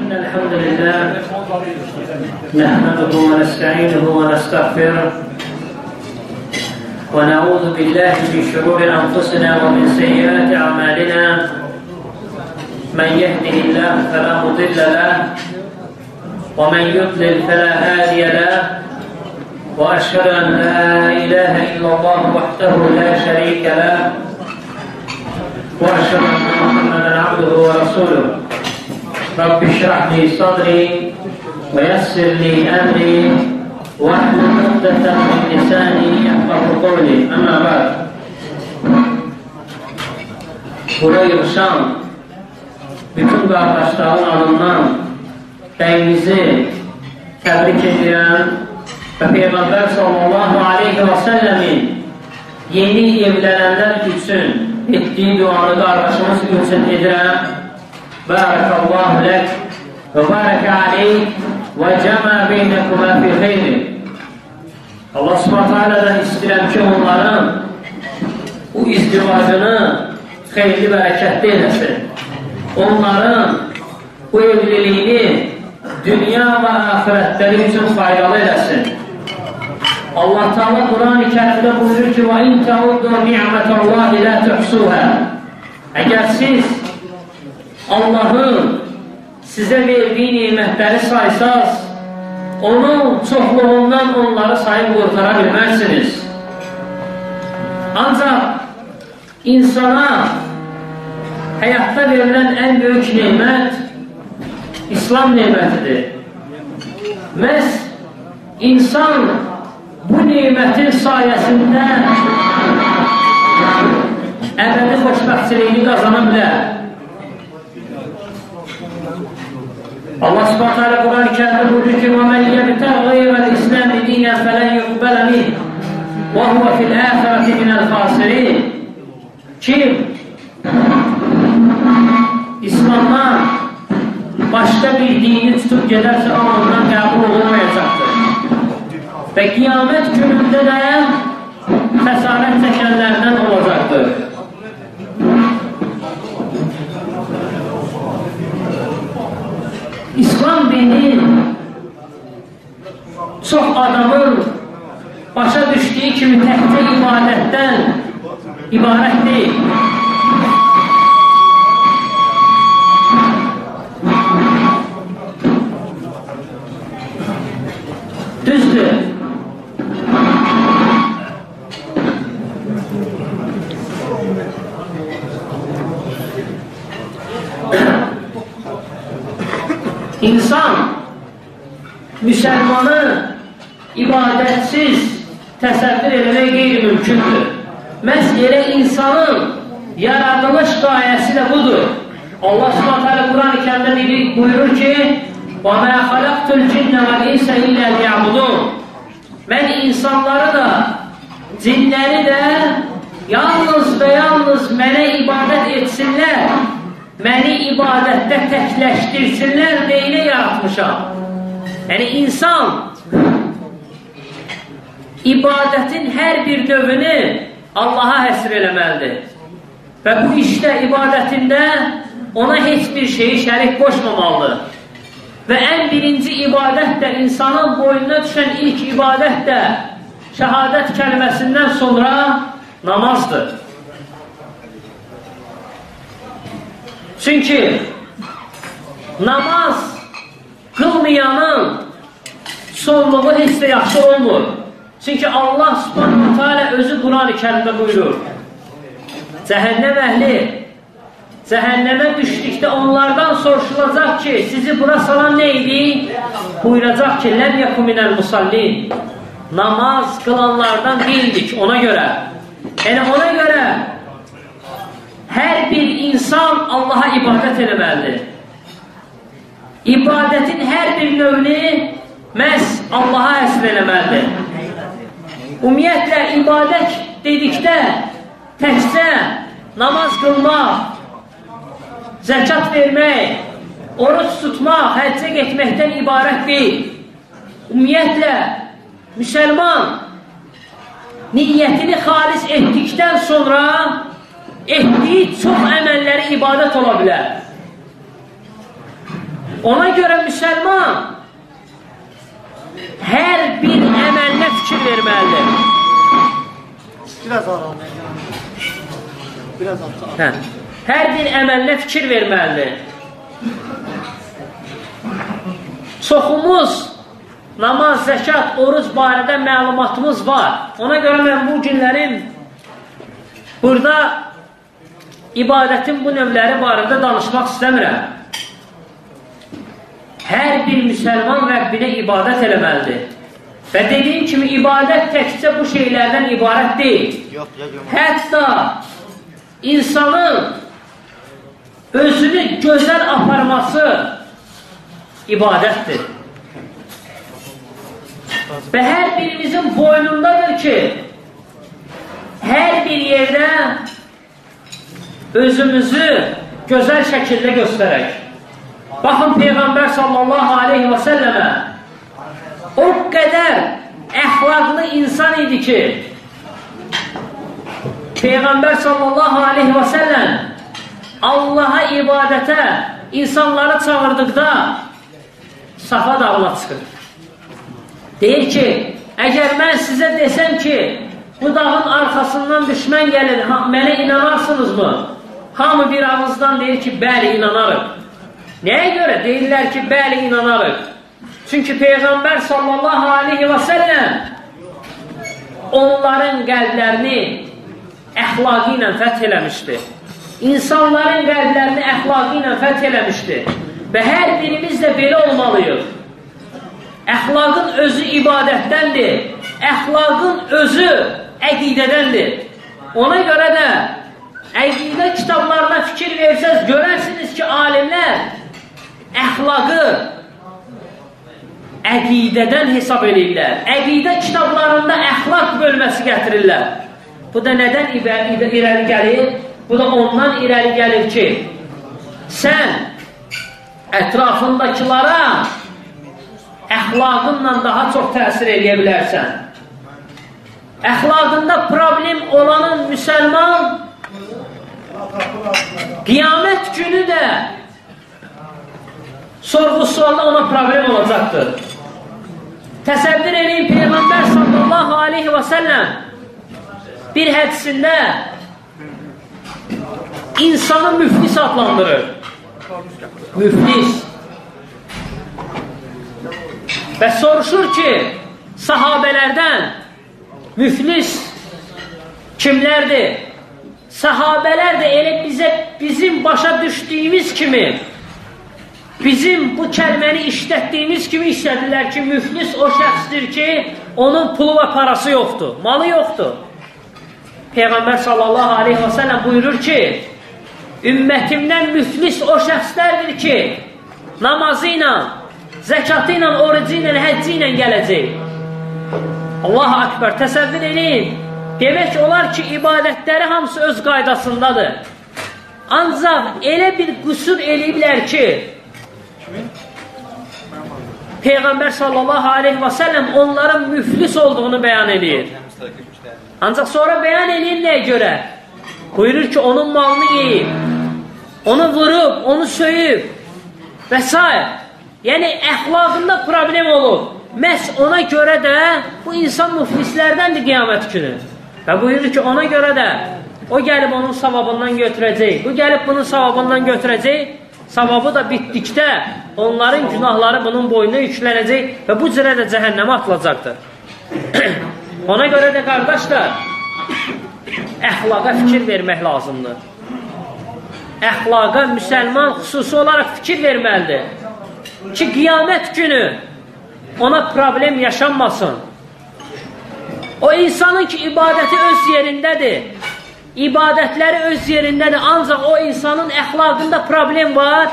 إن الحمد لله نحمده ونستعينه ونستغفره ونعوذ بالله من شرور أنفسنا ومن سيئات أعمالنا من يهده الله فلا مضل له ومن يضلل فلا هادي له وأشهد أن لا إله إلا الله وحده لا شريك له وأشهد أن محمدا عبده ورسوله رب اشرح لي صدري ويسر لي أمري واحلل عقدة من لساني يفقهوا قولي أما بعد buraya yığışan bütün qardaşların adından bəyimizi təbrik edirəm və Peyğəmbər sallallahu aleyhi və səlləmin yeni evlənənlər üçün etdiyi duanı qardaşımız üçün edirəm. Barakallahu lək və barakə aleyk və cəmə beynəkümə fi xeyri. Allah subhanahu aleyhidən istəyirəm ki, onların bu izdivacını xeyirli bərəkətli eləsin. Onların bu evliliyini dünya və axirətləri üçün faydalı eləsin. Allah Teala Quran-ı Kərimdə buyurur ki: "Və in təuddu ni'metallahi la tuhsuha." Əgər siz Allahın sizə verdiyi nemətləri saysaz, onun çoxluğundan onları sayıb qurtara bilməzsiniz. Ancaq insana həyatda verilən ən böyük nemət İslam nemətidir. Məhz insan bu nemətin sayəsində əbədi xoşbəxtçiliyini qazana bilər. Allah subhanahu teala Quran-ı Kərimdə buyurur ki: "وَمَنْ يَبْتَغِ غَيْرَ الْإِسْلَامِ دِينًا فَلَنْ يُقْبَلَ مِنْهُ وَهُوَ فِي الْآخِرَةِ مِنَ الْخَاسِرِينَ." Kim İslamdan başqa bir dini tutub gedərsə, ondan qəbul olunmayacaqdır. Və qiyamət günündə də xəsarət çəkənlərdən olacaqdır. İslam dini çox adamın başa düşdüyü kimi təkcə ibadətdən ibarət deyil. Düzdür. İnsan müsəlmanı ibadətsiz təsəvvür eləmək qeyri-mümkündür. Məhz elə insanın yaradılış qayəsi də budur. Allah subhanahu Quran-ı Kərimdə buyurur ki: وَمَا خَلَقْتُ الْجِنَّ وَالْإِنسَ إِلَّا لِيَعْبُدُونَ. Mən insanları da, cinləri də yalnız və yalnız mənə ibadət etsinlər, məni ibadətdə təkləşdirsinlər deyinə yaratmışam. Yəni, insan ibadətin hər bir növünü Allaha həsr eləməlidir. Və bu işdə, ibadətində ona heç bir şeyi şərik qoşmamalıdır. Və ən birinci ibadət də, insanın boynuna düşən ilk ibadət də şəhadət kəlməsindən sonra namazdır. Çünki namaz qılmayanın sonluğu heç də yaxşı olmur. Çünki Allah subhanahu teala özü Quran-ı Kərimdə buyurur: cəhənnəm əhli cəhənnəmə düşdükdə onlardan soruşulacaq ki, sizi bura salan nə idi? Buyuracaq ki, ləm yəku minəl musallin. Namaz qılanlardan deyildik ona görə. Yəni ona görə hər bir insan Allaha ibadət eləməlidir. İbadətin hər bir növünü məhz Allaha həsr eləməlidir. Ümumiyyətlə, ibadət dedikdə təkcə namaz qılmaq, zəkat vermək, oruç tutmaq, həccə getməkdən ibarət deyil. Ümumiyyətlə, müsəlman niyyətini xalis etdikdən sonra etdiyi çox əməlləri ibadət ola bilər. Ona görə müsəlman hər bir əməlinə fikir verməlidir. Hər bir əməlinə fikir verməlidir. Çoxumuz namaz, zəkat, oruc barədə məlumatımız var. Ona görə mən bu günlərin burada ibadətin bu növləri barədə danışmaq istəmirəm. Hər bir müsəlman Rəbbinə ibadət eləməlidir. Və dediyim kimi, ibadət təkcə bu şeylərdən ibarət deyil. Hətta insanın özünü gözəl aparması ibadətdir. Və hər birimizin boynundadır ki, hər bir yerdə özümüzü gözəl şəkildə göstərək. Baxın, Peyğəmbər sallallahu aleyhi və səlləmə o qədər əxlaqlı insan idi ki, Peyğəmbər sallallahu aleyhi və səlləm Allaha ibadətə insanları çağırdıqda Safa dağına çıxır. Deyir ki, əgər mən sizə desəm ki, bu dağın arxasından düşmən gəlir, mənə inanarsınızmı? Hamı bir ağızdan deyir ki, bəli, inanarıq. Nəyə görə? Deyirlər ki, bəli, inanarıq. Çünki Peyğəmbər sallallahu aleyhi və səlləm onların qəlblərini əxlaqı ilə fəth eləmişdir. İnsanların qəlblərini əxlaqı ilə fəth eləmişdir. Və hər birimiz də belə olmalıyıq. Əxlaqın özü ibadətdəndir. Əxlaqın özü əqidədəndir. Ona görə də əqidə kitablarına fikir versəz, görərsiniz ki, alimlər əxlaqı əqidədən hesab edirlər. Əqidə kitablarında əxlaq bölməsi gətirirlər. Bu da nədən irəli gəlir? Bu da ondan irəli gəlir ki, sən ətrafındakilara əxlaqınla daha çox təsir edə bilərsən. Əxlaqında problem olanın müsəlman qiyamət günü də sorğu-sualda ona problem olacaqdır. Təsəvvür edin, Peyğəmbər sallallahu aleyhi və səlləm bir hədisində insanı müflis adlandırır. Müflis. Və soruşur ki, sahabələrdən müflis kimlərdir? Sahabələr də elə bizim başa düşdüyümüz kimi, bizim bu kəlməni işlətdiyimiz kimi işlədirlər ki, müflis o şəxsdir ki, onun pulu və parası yoxdur, malı yoxdur. Peyğəmbər sallallahu aleyhi və səlləm buyurur ki, ümmətimdən müflis o şəxslərdir ki, namazı ilə, zəkatı ilə, orucu ilə, həcci ilə gələcək. Allahu Akbar, təsəvvür edin. Demək olar ki, ibadətləri hamısı öz qaydasındadır. Ancaq elə bir qüsur eləyiblər ki, Peyğəmbər sallallahu aleyhi və səlləm onların müflis olduğunu bəyan edir. Ancaq sonra bəyan edir nəyə görə? Buyurur ki, onun malını yeyib, onu vurub, onu söyüb və s. Yəni, əxlaqında problem olub. Məhz ona görə də bu insan müflislərdəndir qiyamət günü. Və buyurur ki, ona görə də o gəlib onun savabından götürəcək. Bu gəlib bunun savabından götürəcək. Savabı da bitdikdə onların günahları bunun boynuna yüklənəcək və bu cürə də cəhənnəmə atılacaqdır. Ona görə də qardaşlar, əxlaqa fikir vermək lazımdır. Əxlaqa müsəlman xüsusi olaraq fikir verməlidir ki, qiyamət günü ona problem yaşanmasın. O insanın ki, ibadəti öz yerindədir, ibadətləri öz yerindədir, ancaq o insanın əxlaqında problem var.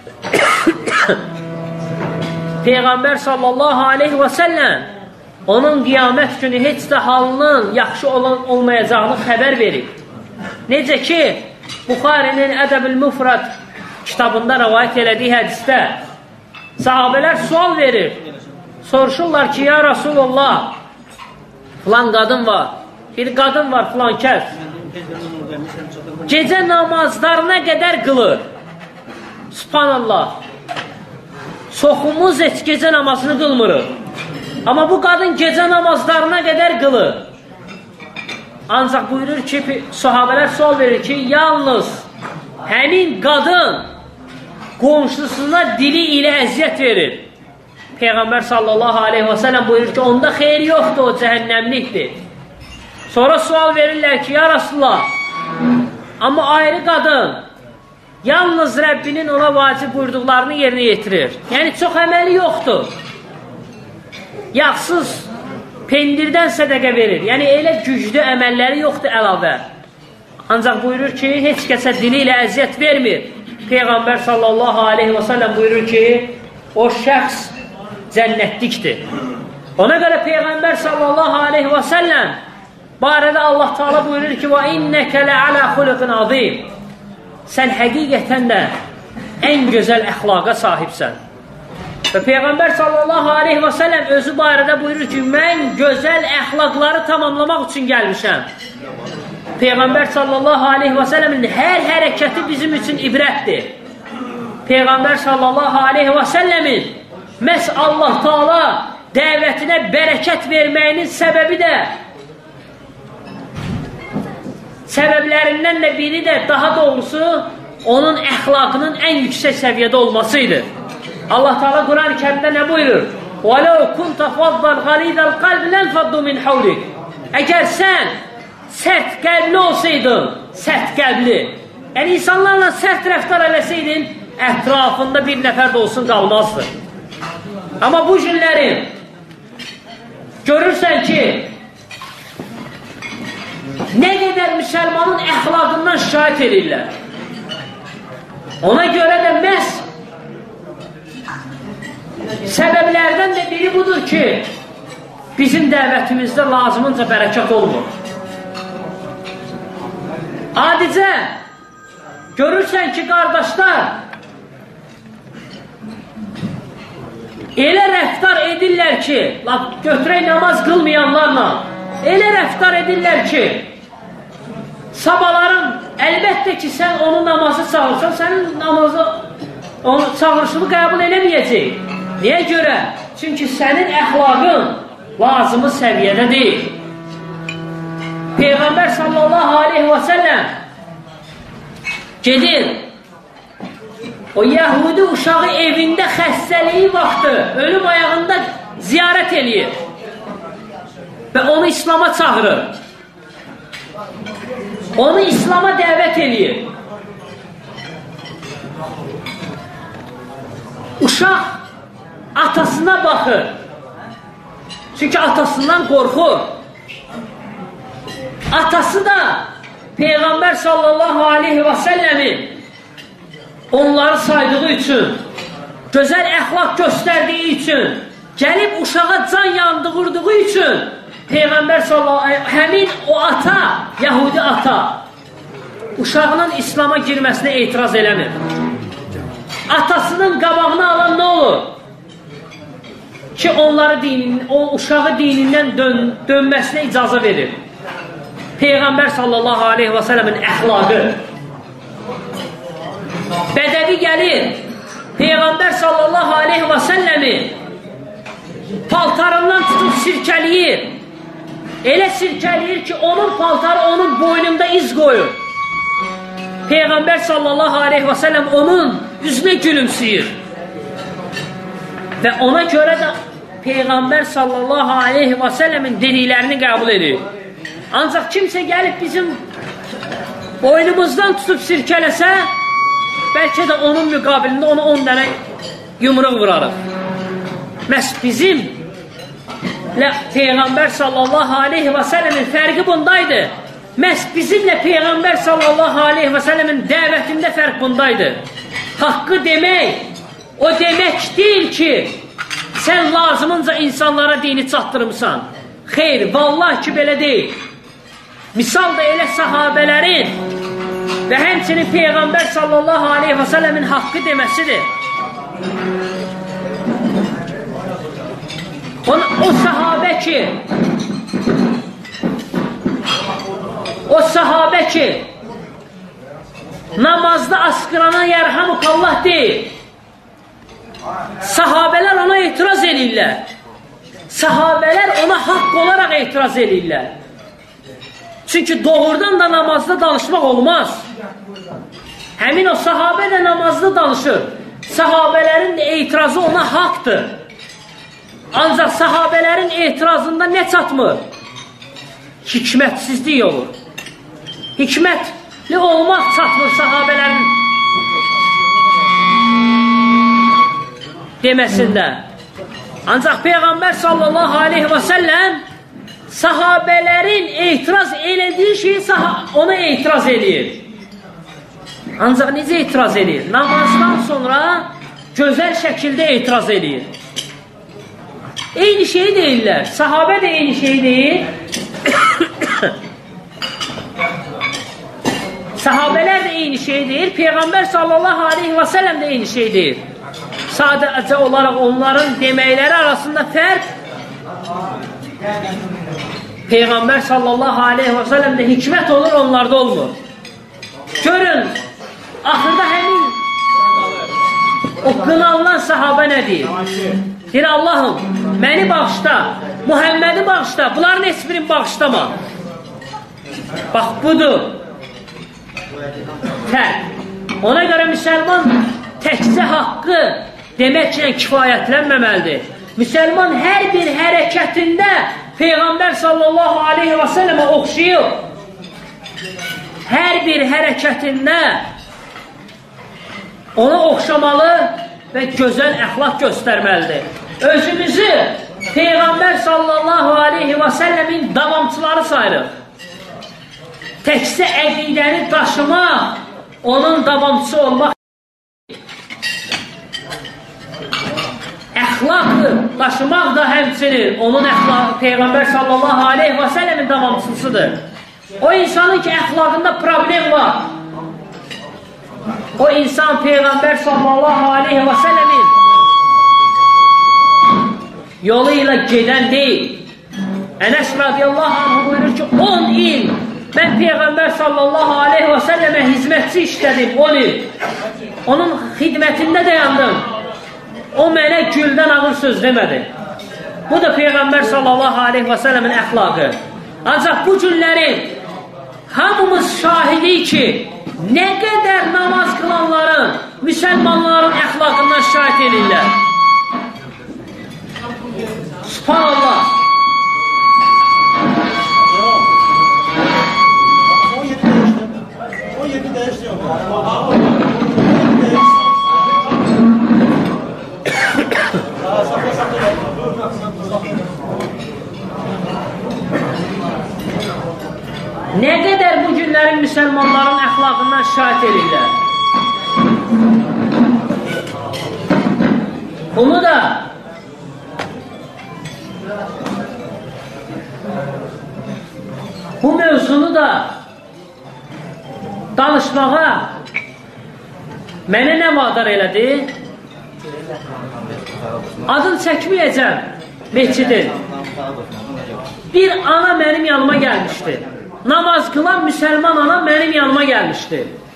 Peyğəmbər sallallahu aleyhi və səlləm onun qiyamət günü heç də halının yaxşı olmayacağını xəbər verir. Necə ki, Buxarinin Ədəb-ül Müfrad kitabında rəvayət elədiyi hədisdə sahabələr sual verir. Soruşurlar ki, ya Rasulullah, filan qadın var, bir qadın var filan kəs. Gecə namazlarına qədər qılır. Subhanallah. çoxumuz heç gecə namazını qılmırıq. Amma bu qadın gecə namazlarına qədər qılır. Ancaq buyurur ki, sahabələr sual verir ki, yalnız həmin qadın qonşusuna dili ilə əziyyət verir. Peyğəmbər sallallahu aleyhi və səlləm buyurur ki, onda xeyr yoxdur, o cəhənnəmlikdir. Sonra sual verirlər ki, ya Rasulullah, amma ayrı qadın yalnız Rəbbinin ona vacib buyurduqlarını yerinə yetirir. Yəni, çox əməli yoxdur. Yağsız pendirdən sədəqə verir. Yəni, elə güclü əməlləri yoxdur əlavə. Ancaq buyurur ki, heç kəsə dili ilə əziyyət vermir. Peyğəmbər sallallahu aleyhi və səlləm buyurur ki, o şəxs cənnətlikdir. Ona görə Peyğəmbər sallallahu aleyhi və səlləm barədə Allah Teala buyurur ki, وَاِنَّكَ لَعَلَى خُلُقٍ عَظِيمٍ Sən həqiqətən də ən gözəl əxlaqa sahibsən. Və Peyğəmbər sallallahu aleyhi və səlləm özü barədə buyurur ki, mən gözəl əxlaqları tamamlamaq üçün gəlmişəm. Peyğəmbər sallallahu aleyhi və səlləmin hər hərəkəti bizim üçün ibrətdir. Peyğəmbər sallallahu aleyhi və səlləmin məhz Allah Teala dəvətinə bərəkət verməyinin səbəbi də səbəblərindən də biri də daha doğrusu onun əxlaqının ən yüksək səviyyədə olmasıydı. Allah Teala Quran-ı Kərimdə nə buyurur? وَلَوْ كُنْتَ فَضَّلْ غَلِيدَ الْقَلْبِ لَنْفَضُّوا مِنْ حَوْلِكَ Əgər sən sərt qəlbli olsaydın, sərt qəlbli, yəni insanlarla sərt rəftar eləsəydin, ətrafında bir nəfər də olsun qalmazdı. Amma bu günləri görürsən ki, nə qədər müsəlmanın əxlaqından şikayət edirlər. Ona görə də məhz səbəblərdən də biri budur ki, bizim dəvətimizdə lazımınca bərəkət olmur. Adicə, görürsən ki, qardaşlar, elə rəftar edirlər ki, götürək namaz qılmayanlarla, elə rəftar edirlər ki, sabahların əlbəttə ki, sən onun namazı çağırsan, sənin namazı, onun çağırışını qəbul eləməyəcək. Niyə görə? Çünki sənin əxlaqın lazımı səviyyədə deyil. Peyğəmbər sallallahu aleyhi və səlləm gedir, o Yəhudi uşağı evində xəstəliyi vaxtı, ölüm ayağında ziyarət eləyir və onu İslama çağırır. Onu İslama dəvət eləyir. Uşaq atasına baxır. Çünki atasından qorxur. Atası da Peyğəmbər sallallahu aleyhi və səlləmin onları saydığı üçün, gözəl əxlaq göstərdiyi üçün, gəlib uşağa can yandırdığı üçün Peyğəmbər sallallahu aleyhi və səlləm, həmin o ata, Yəhudi ata, uşağının İslama girməsinə etiraz eləmir. Atasının qabağını alan nə olur? Ki, o uşağı dinindən dönməsinə icazə verir. Peyğəmbər sallallahu aleyhi və səlləmin əxlaqı. Bədəvi gəlir, Peyğəmbər sallallahu aleyhi və səlləmi paltarından tutub sirkəliyir. Elə sirkəliyir ki, onun paltarı onun boynunda iz qoyur. Peyğəmbər sallallahu aleyhi və səlləm onun üzünə gülümsüyür. Və ona görə də Peyğəmbər sallallahu aleyhi və səlləmin dediklərini qəbul edir. Ancaq kimsə gəlib bizim boynumuzdan tutub sirkələsə, bəlkə də onun müqabilində ona 10 dənə yumruq vurarıq. Məhz bizim Peyğəmbər sallallahu aleyhi və səlləmin fərqi bundaydı. Məhz bizimlə Peyğəmbər sallallahu aleyhi və səlləmin dəvətində fərq bundaydı. Haqqı demək, o demək deyil ki, sən lazımınca insanlara dini çatdırımsan. Xeyr, vallahi ki, belə deyil. Misal da elə sahabələrin və həmçinin Peyğəmbər sallallahu aleyhi və səlləmin haqqı deməsidir. O sahabə ki, namazda asqırana yərhamukallah deyil. Sahabə eləyirlər? Sahabələr ona haqq olaraq etiraz eləyirlər. Çünki doğrudan da namazda danışmaq olmaz. Həmin o sahabə də namazda danışır. Sahabələrin də etirazı ona haqdır. Ancaq sahabələrin etirazında nə çatmır? Hikmətsizlik olur. Hikmətli olmaq çatmır sahabələrin deməsində. Ancaq Peyğəmbər sallallahu aleyhi və səlləm sahabələrin etiraz elədiyi şeyi ona etiraz eləyir. Ancaq necə etiraz eləyir? Namazdan sonra gözəl şəkildə etiraz eləyir. Eyni şeyi deyirlər. Sahabə də eyni şeyi deyir. Sahabələr də eyni şeyi deyir. Peyğəmbər sallallahu aleyhi və səlləm də eyni şeyi deyir. Sadəcə olaraq onların deməkləri arasında fərq Peyğəmbər sallallahu aleyhi və səlləmdə hikmət olur, onlarda olmur. Görün, axırda həmin o qınalınan sahabə nə deyir? Deyir, Allahım, məni bağışla, Muhammədi bağışla, bunların heç birini bağışlama. Bax, budur. Fərq. Ona görə müsəlman təkcə haqqı deməklə kifayətlənməməlidir. Müsəlman hər bir hərəkətində Peyğəmbər sallallahu aleyhi və səlləmə oxşayır. Hər bir hərəkətində ona oxşamalı və gözəl əxlaq göstərməlidir. Özümüzü Peyğəmbər sallallahu aleyhi və səlləmin davamçıları sayırıq. Təkcə əqidəni daşımaq, onun davamçısı olmaq. Əxlaqı daşımaq da həmçinin onun əxlaqı Peyğəmbər sallallahu aleyhi və səlləmin davamçısıdır. O insanın ki, əxlaqında problem var. O insan Peyğəmbər sallallahu aleyhi və səlləmin yolu ilə gedən deyil. Ənəs radiyallahu anh buyurur ki, 10 il mən Peyğəmbər sallallahu aleyhi və səlləmə hizmətçi işlədim, 10 il. Onun xidmətində dayandım. O mənə güldən ağır söz demədi. Bu da Peyğəmbər sallallahu aleyhi və səlləmin əxlaqı. Ancaq bu günlərin hamımız şahidik ki, nə qədər namaz qılanların, müsəlmanların əxlaqından şahid edirlər. Subhanallah. Nə qədər bu günlərin müsəlmanların əxlaqından şahid edirlər. Bunu da bu mövzunu da danışmağa mənə nə vadar elədi? Adını çəkməyəcəm mescidin. Bir ana mənim yanıma gəlmişdi. Namaz qılan müsəlman ana mənim yanıma gəlmişdi.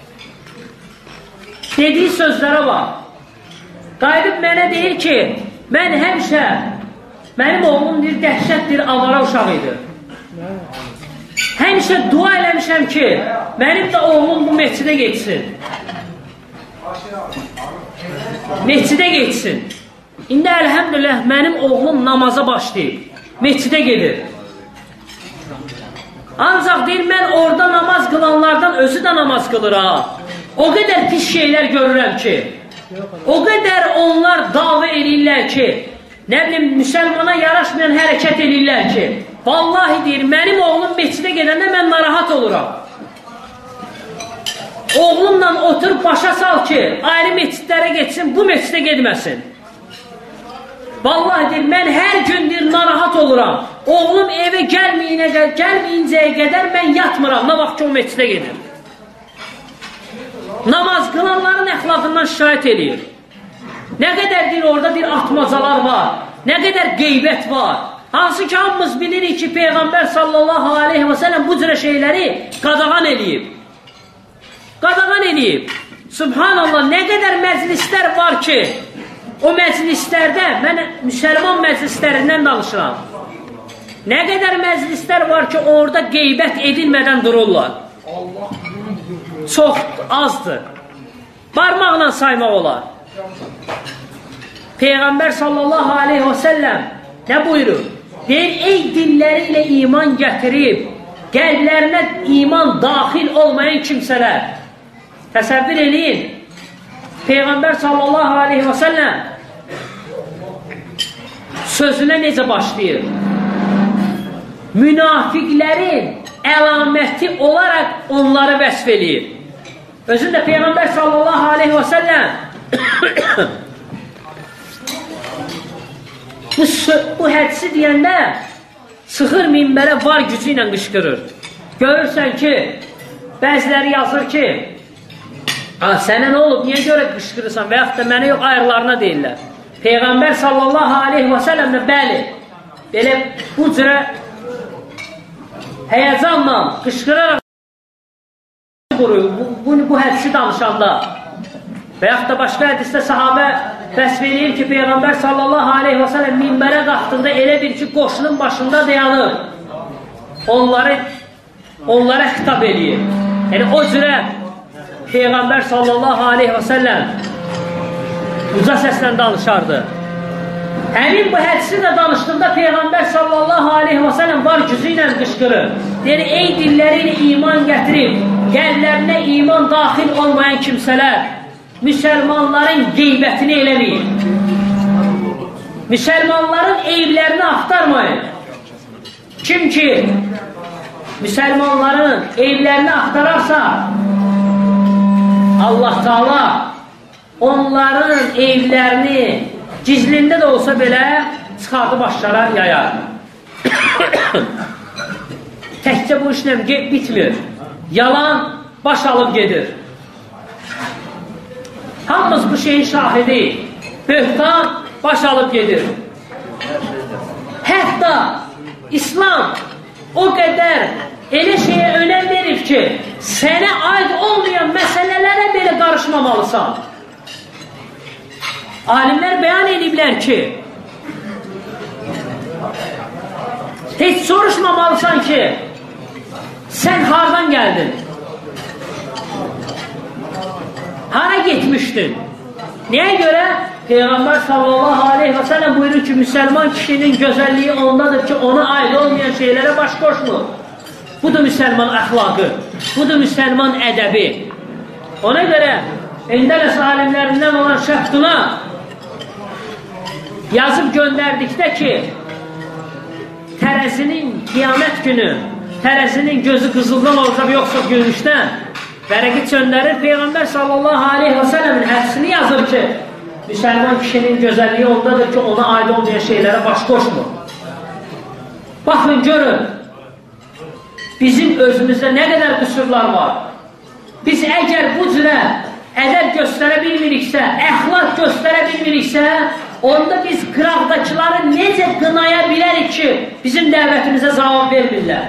Dediyi sözlərə bax. Qayıdıb mənə deyir ki, mən həmişə, mənim oğlum bir dəhşətdir, avara uşaq idi. Həmişə dua eləmişəm ki, mənim də oğlum bu mescidə geçsin. Mescidə geçsin. İndi əlhəmdülillah mənim oğlum namaza başlayıb. Mescidə gedir. Ancaq deyir, mən orada namaz qılanlardan özü də namaz qılır ha. O qədər pis şeylər görürəm ki, o qədər onlar dava eləyirlər ki, nə bilim, müsəlmana yaraşmayan hərəkət eləyirlər ki, vallahi deyir, mənim oğlum mescidə gedəndə mən narahat oluram. Oğlumla otur, başa sal ki, ayrı mescidlərə geçsin, bu mescidə gedməsin. Vallahi deyir, mən hər gündür narahat oluram. Oğlum evə gəlməyincəyə qədər mən yatmıram, nə vaxt ki o mescidə gedir. Namaz qılanların əxlaqından şikayət edir. Nə qədər deyir, orada deyir, atmacalar var, nə qədər qeybət var. Hansı ki, hamımız bilirik ki, Peyğəmbər sallallahu aleyhi və səlləm bu cürə şeyləri qadağan eləyib. Qadağan eləyib. Subhanallah, nə qədər məclislər var ki, o məclislərdə, mən müsəlman məclislərindən danışıram. Nə qədər məclislər var ki, orada qeybət edilmədən dururlar. Çox azdır. Barmaqla saymaq olar. Peyğəmbər sallallahu aleyhi və səlləm nə buyurur? Deyir, ey dilləri ilə iman gətirib, qəlblərinə iman daxil olmayan kimsələr. Təsəvvür eləyin, Peyğəmbər sallallahu aleyhi və səlləm sözünə necə başlayır? Münafiqlərin əlaməti olaraq onları vəsf eləyir. Özündə Peyğəmbər sallallahu aleyhi və səlləm bu hədisi deyəndə çıxır minbərə var gücü ilə qışqırır. Görürsən ki, bəziləri yazır ki, sənə nə olub, niyə görə qışqırırsan və yaxud da mənə yox, ayrılarına deyirlər. Peyğəmbər sallallahu aleyhi və səlləm də bəli, belə bu cürə həyəcanla qışqıraraq bu hədisi danışanda və yaxud da başqa hədisdə sahabə vəsf eləyir ki, Peyğəmbər sallallahu aleyhi və səlləm minbərə qalxdıqda elə bir ki, qoşunun başında dayanır. Onlara xitab eləyir. Yəni, o cürə Peyğəmbər sallallahu aleyhi və səlləm uca səslə danışardı. Həmin bu hədisi də danışdıqda Peyğəmbər sallallahu aleyhi və səlləm var gücü ilə qışqırır. Yəni, ey dilləri ilə iman gətirib, qəlblərinə iman daxil olmayan kimsələr, müsəlmanların qeybətini eləməyin. Müsəlmanların eyiblərini axtarmayın. Kim ki, müsəlmanların eyiblərini axtararsa, Allah Taala onların eyiblərini gizlində də olsa belə çıxardı başlara yayar. Təkcə bu işlə bitmir. Yalan baş alıb gedir. Hamımız bu şeyin şahidi. Böhtan baş alıb gedir. Hətta İslam o qədər elə şeyə önəm verir ki, sənə aid olmayan məsələlərə belə qarışmamalısan. Alimlər bəyan ediblər ki, heç soruşmamalısan ki, sən hardan gəldin? Hara getmişdin? Nəyə görə? Peyğəmbər sallallahu aleyhi və səlləm buyurur ki, müsəlman kişinin gözəlliyi ondadır ki, ona aid olmayan şeylərə baş qoşmur. Budur müsəlman əxlaqı, budur müsəlman ədəbi. Ona görə Endələs alimlərindən olan Şəftuna yazıb göndərdikdə ki, tərəzinin qiyamət günü, tərəzinin gözü qızıldan olacaq, yoxsa gümüşdən, vərəqi göndərir, Peyğəmbər sallallahu aleyhi və səlləmin hədisini yazır ki, müsəlman kişinin gözəlliyi ondadır ki, ona aid olmayan şeylərə baş qoşmur. Baxın, görün, bizim özümüzdə nə qədər qüsurlar var. Biz əgər bu cürə ədəb göstərə bilmiriksə, əxlaq göstərə bilmiriksə, onda biz qıraqdakıları necə qınaya bilərik ki, bizim dəvətimizə cavab vermirlər.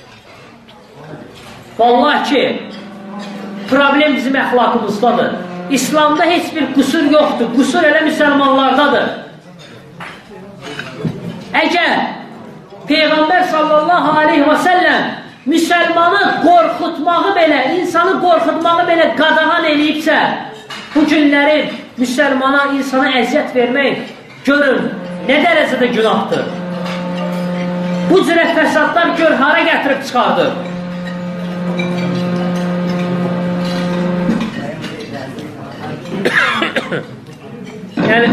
Vallahi ki, problem bizim əxlaqımızdadır. İslamda heç bir qüsur yoxdur. Qüsur elə müsəlmanlardadır. Əgər Peyğəmbər sallallahu aleyhi və səlləm müsəlmanı qorxutmağı belə, insanı qorxutmağı belə qadağan eləyibsə, bu günlərin müsəlmana, insana əziyyət vermək, görün, nə dərəcədə günahdır. Bu cürə fəsadlar gör, hara gətirib çıxardır. Yəni,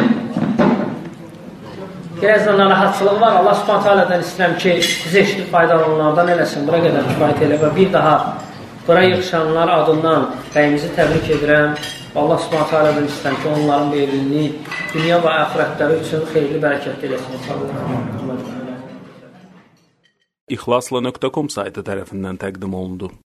biraz da narahatçılıq var. Allah subhanət alədən istəyirəm ki, bizə eşitib faydalananlardan eləsin, bura qədər kifayət elə və bir daha bura yığışanlar adından bəyimizi təbrik edirəm. Allah subhanət alədən istəyirəm ki, onların bu evliliğini dünya və əxirətləri üçün xeyirli, bərəkətli eləsin. İxlasla.com saytı tərəfindən təqdim olundu.